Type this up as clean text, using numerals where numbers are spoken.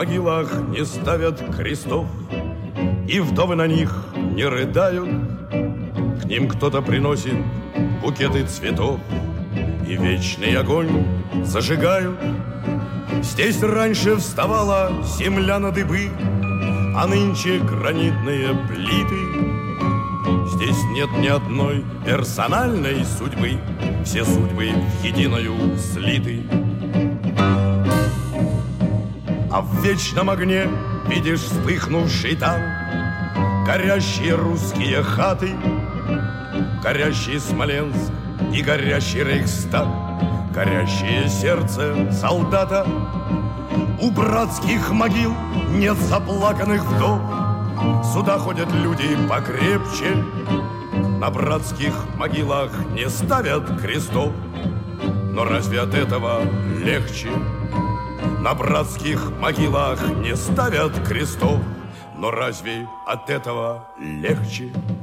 могилах не ставят крестов, и вдовы на них не рыдают. К ним кто-то приносит букеты цветов и вечный огонь зажигают. Здесь раньше вставала земля на дыбы, а нынче гранитные плиты. Здесь нет ни одной персональной судьбы, все судьбы в единую слиты. А в вечном огне видишь вспыхнувший там горящие русские хаты, горящий Смоленск и горящий Рейхстаг, горящее сердце солдата. У братских могил нет заплаканных вдов, сюда ходят люди покрепче. На братских могилах не ставят крестов, но разве от этого легче? На братских могилах не ставят крестов, но разве от этого легче?